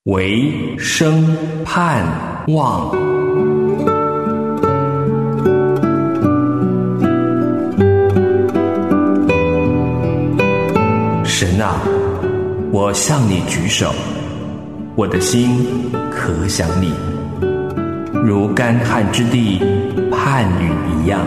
唯生盼望。神啊，我向你举手，我的心可想你，如干旱之地盼雨一样。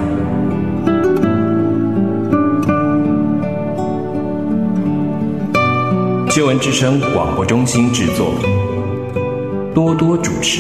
救恩之声广播中心制作，多多主持。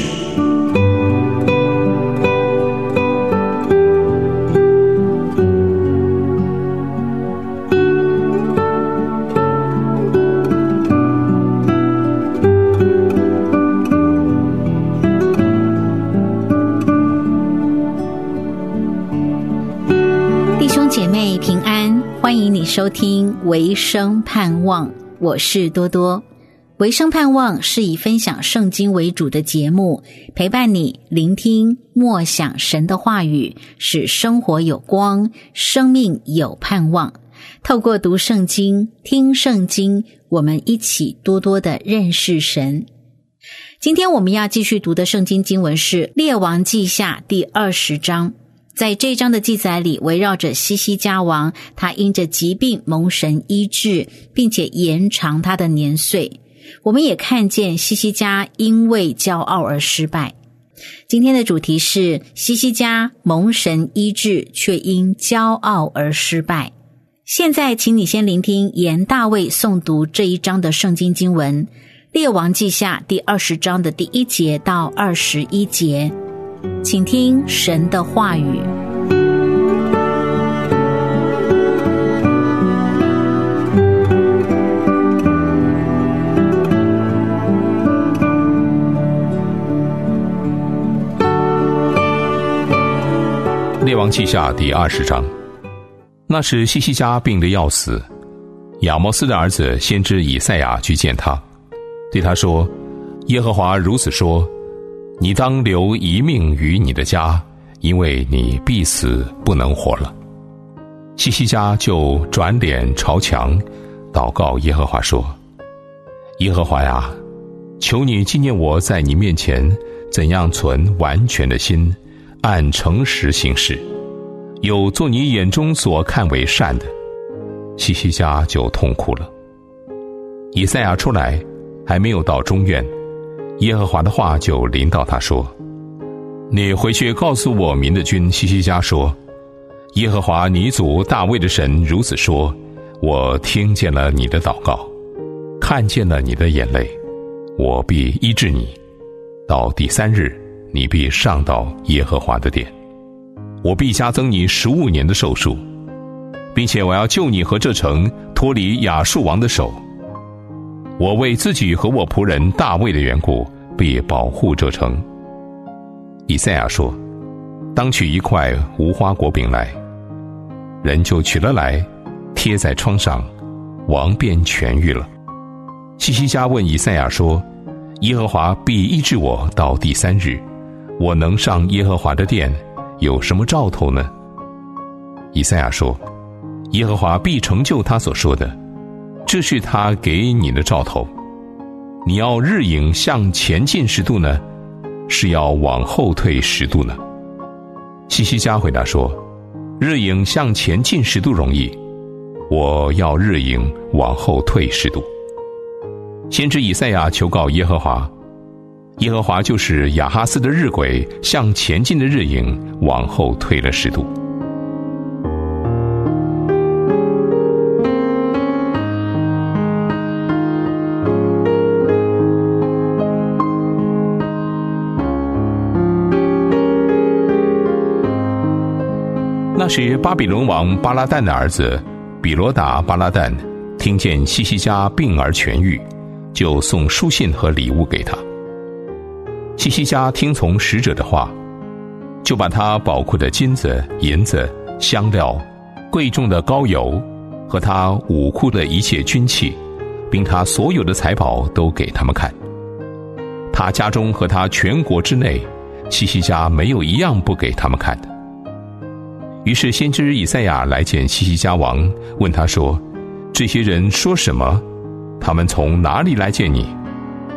弟兄姐妹平安，欢迎你收听唯生盼望，我是多多。唯生盼望是以分享圣经为主的节目，陪伴你聆听默想神的话语，使生活有光，生命有盼望。透过读圣经、听圣经，我们一起多多的认识神。今天我们要继续读的圣经经文是列王记下第20章。在这一章的记载里，围绕着西西家王，他因着疾病蒙神医治，并且延长他的年岁。我们也看见西西家因为骄傲而失败。今天的主题是西西家蒙神医治，却因骄傲而失败。现在请你先聆听严大卫诵读这一章的圣经经文，列王记下第20章的第1节到21节。请听神的话语。 列王记下第20章。那时西西家病得要死，亚摩斯的儿子先知以赛亚去见他，对他说：耶和华如此说，你当留一命于你的家，因为你必死不能活了。西西家就转脸朝墙，祷告耶和华说：耶和华呀，求你纪念我在你面前怎样存完全的心，按诚实行事，有做你眼中所看为善的。西西家就痛哭了。以赛亚出来，还没有到中院，耶和华的话就临到他说：你回去告诉我民的君西西家说，耶和华你祖大卫的神如此说，我听见了你的祷告，看见了你的眼泪，我必医治你，到第3日你必上到耶和华的殿，我必加增你15年的寿数，并且我要救你和这城脱离亚述王的手。我为自己和我仆人大卫的缘故，必保护这城。以赛亚说：当取一块无花果饼来。人就取了来，贴在窗上，王便痊愈了。西西家问以赛亚说：耶和华必医治我到第3日，我能上耶和华的殿，有什么兆头呢？以赛亚说：耶和华必成就他所说的，这是他给你的兆头。你要日影向前进10度呢，是要往后退10度呢？西西家回答说：日影向前进10度容易，我要日影往后退10度。先知以赛亚求告耶和华，耶和华就是亚哈斯的日晷向前进的日影往后退了10度。那时巴比伦王巴拉旦的儿子比罗达巴拉旦听见西西家病而痊愈，就送书信和礼物给他。西西家听从使者的话，就把他宝库的金子、银子、香料、贵重的膏油和他武库的一切军器，并他所有的财宝都给他们看。他家中和他全国之内，西西家没有一样不给他们看的。于是先知以赛亚来见西西家王，问他说：这些人说什么？他们从哪里来见你？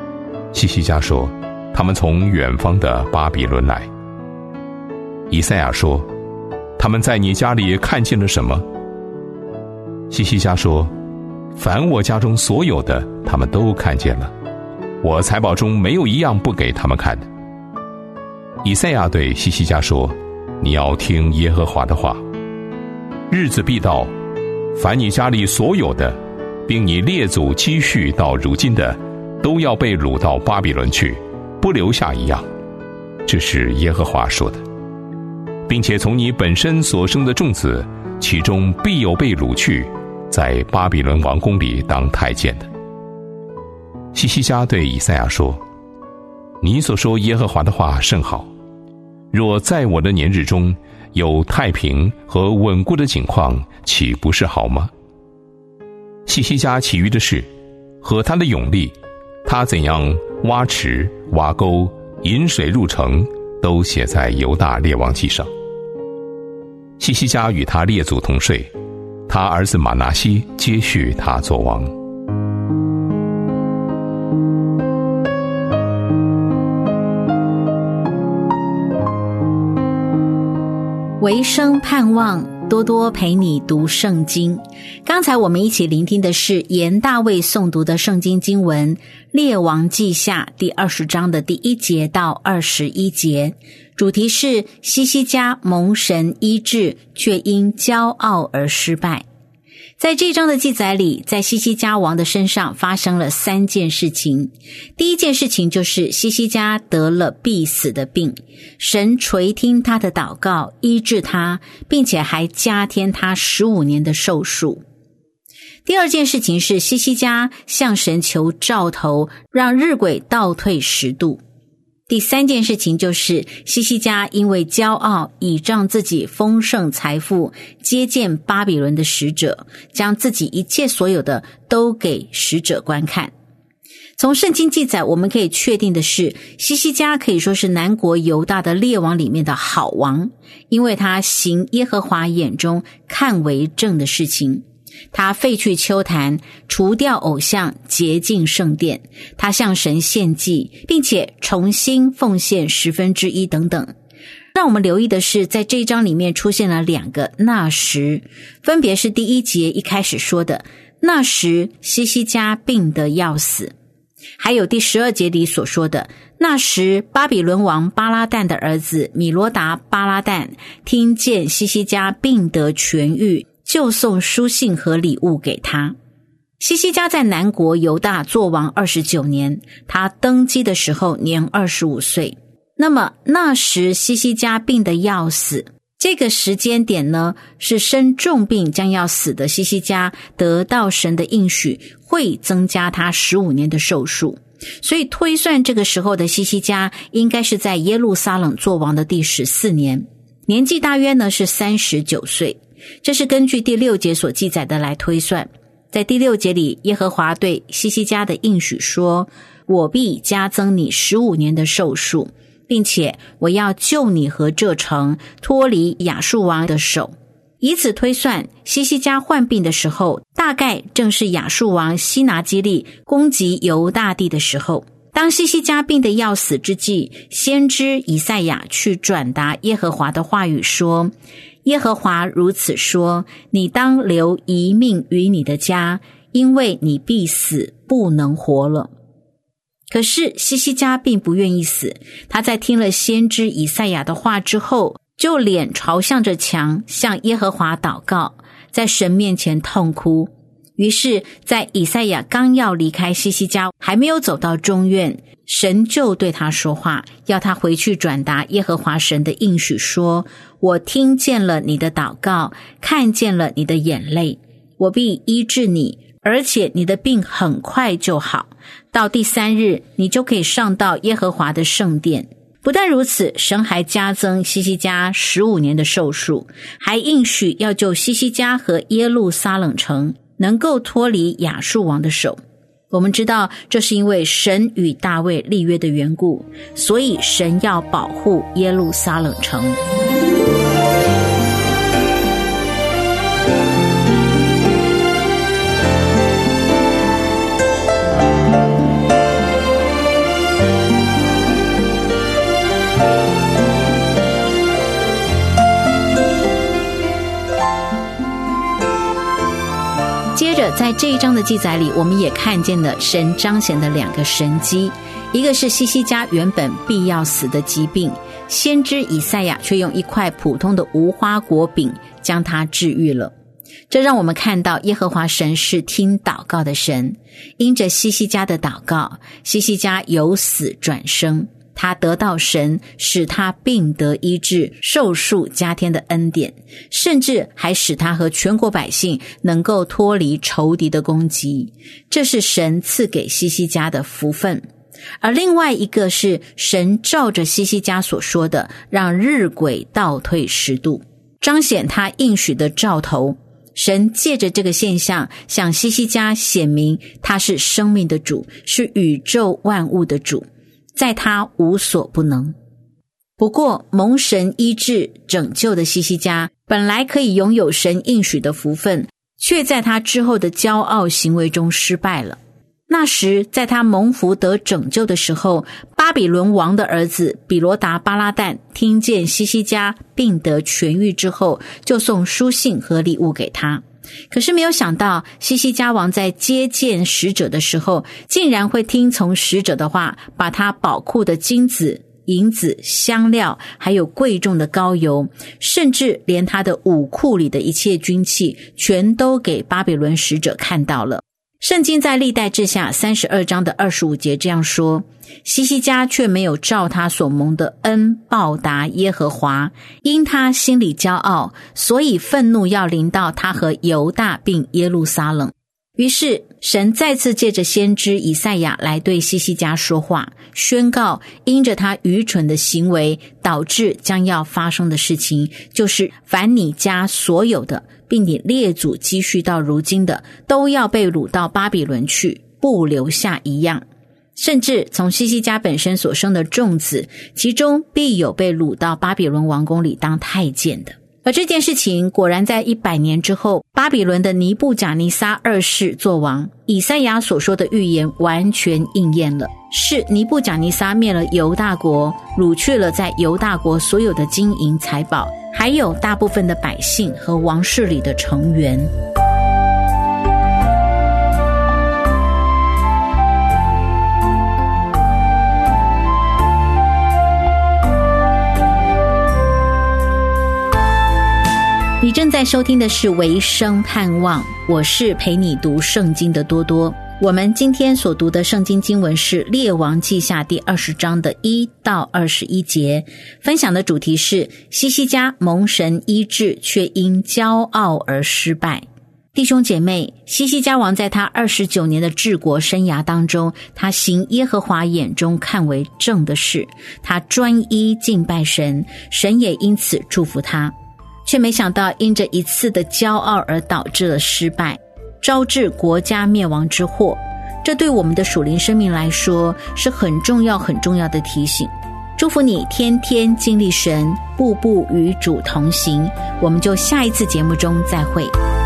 西西家说，他们从远方的巴比伦来。以赛亚说，他们在你家里看见了什么？西西家说，凡我家中所有的，他们都看见了，我财宝中没有一样不给他们看的。以赛亚对西西家说，你要听耶和华的话，日子必到，凡你家里所有的，并你列祖积蓄到如今的，都要被掳到巴比伦去，不留下一样。这是耶和华说的。并且从你本身所生的众子，其中必有被掳去，在巴比伦王宫里当太监的。西西家对以赛亚说，你所说耶和华的话甚好，若在我的年日中有太平和稳固的景况，岂不是好吗？西西家其余的事和他的勇力，他怎样挖池挖沟引水入城，都写在犹大列王记上。西西家与他列祖同睡，他儿子马拿西接续他作王。 维生盼望，多多陪你读圣经。刚才我们一起聆听的是严大卫诵读的圣经经文列王记下第20章的第1节到21节，主题是西西家蒙神医治，却因骄傲而失败。在这章的记载里，在西西家王的身上发生了3件事情。第一件事情就是西西家得了必死的病，神垂听他的祷告，医治他，并且还加添他15年的寿数。第二件事情是西西家向神求兆头，让日晷倒退10度。第三件事情就是西西家因为骄傲，倚仗自己丰盛财富，接见巴比伦的使者，将自己一切所有的都给使者观看。从圣经记载我们可以确定的是，西西家可以说是南国犹大的列王里面的好王，因为他行耶和华眼中看为正的事情。他废去邱坛，除掉偶像，洁净圣殿。他向神献祭，并且重新奉献1/10等等。让我们留意的是，在这一章里面出现了2个那时，分别是第1节一开始说的，那时西西家病得要死，还有第12节里所说的，那时巴比伦王巴拉旦的儿子米罗达巴拉旦听见西西家病得痊愈，就送书信和礼物给他。西西家在南国犹大作王29年，他登基的时候年25岁。那么那时西西家病得要死，这个时间点呢，是生重病将要死的西西家得到神的应许，会增加他15年的寿数。所以推算这个时候的西西家应该是在耶路撒冷作王的第14年，年纪大约呢是39岁。这是根据第6节所记载的来推算。在第6节里，耶和华对西西家的应许说，我必加增你15年的寿数，并且我要救你和这城脱离亚述王的手。以此推算，西西家患病的时候，大概正是亚述王西拿基立攻击犹大地的时候。当西西家病得要死之际，先知以赛亚去转达耶和华的话语说，耶和华如此说，你当留一命于你的家，因为你必死，不能活了。可是西西家并不愿意死，他在听了先知以赛亚的话之后，就脸朝向着墙，向耶和华祷告，在神面前痛哭。于是在以赛亚刚要离开西西家，还没有走到中院，神就对他说话，要他回去转达耶和华神的应许说，我听见了你的祷告，看见了你的眼泪，我必医治你，而且你的病很快就好，到第3日你就可以上到耶和华的圣殿。不但如此，神还加增西西家15年的寿数，还应许要救西西家和耶路撒冷城能够脱离亚述王的手。我们知道这是因为神与大卫立约的缘故，所以神要保护耶路撒冷城。 接着在这一章的记载里，我们也看见了神彰显的2个神迹，一个是西西家原本必要死的疾病，先知以赛亚却用一块普通的无花果饼将它治愈了。这让我们看到耶和华神是听祷告的神，因着西西家的祷告，西西家由死转生，他得到神使他病得医治，寿数加添的恩典，甚至还使他和全国百姓能够脱离仇敌的攻击，这是神赐给西西家的福分。而另外一个是神照着西西家所说的，让日晷倒退10度，彰显他应许的兆头。神借着这个现象向西西家显明他是生命的主，是宇宙万物的主，在他无所不能。不过蒙神医治拯救的西西家本来可以拥有神应许的福分，却在他之后的骄傲行为中失败了。那时在他蒙福得拯救的时候，巴比伦王的儿子比罗达巴拉旦听见西西家病得痊愈之后，就送书信和礼物给他。可是没有想到，西西家王在接见使者的时候，竟然会听从使者的话，把他宝库的金子、银子、香料，还有贵重的膏油，甚至连他的武库里的一切军器，全都给巴比伦使者看到了。圣经在历代志下32章的25节这样说，西西家却没有照他所蒙的恩报答耶和华，因他心里骄傲，所以愤怒要临到他和犹大并耶路撒冷。于是神再次借着先知以赛亚来对西西家说话，宣告因着他愚蠢的行为导致将要发生的事情，就是凡你家所有的，并你列祖积蓄到如今的，都要被掳到巴比伦去，不留下一样。甚至从西西家本身所生的众子，其中必有被掳到巴比伦王宫里当太监的。而这件事情果然在100年之后，巴比伦的尼布甲尼撒2世作王，以赛亚所说的预言完全应验了，是尼布甲尼撒灭了犹大国，掳去了在犹大国所有的金银财宝，还有大部分的百姓和王室里的成员。你正在收听的是维生盼望，我是陪你读圣经的多多。我们今天所读的圣经经文是列王记下第20章的1到21节，分享的主题是西西家蒙神医治，却因骄傲而失败。弟兄姐妹，西西家王在他29年的治国生涯当中，他行耶和华眼中看为正的事，他专一敬拜神，神也因此祝福他，却没想到因着一次的骄傲而导致了失败，招致国家灭亡之祸。这对我们的属灵生命来说是很重要很重要的提醒。祝福你天天经历神，步步与主同行。我们就下一次节目中再会。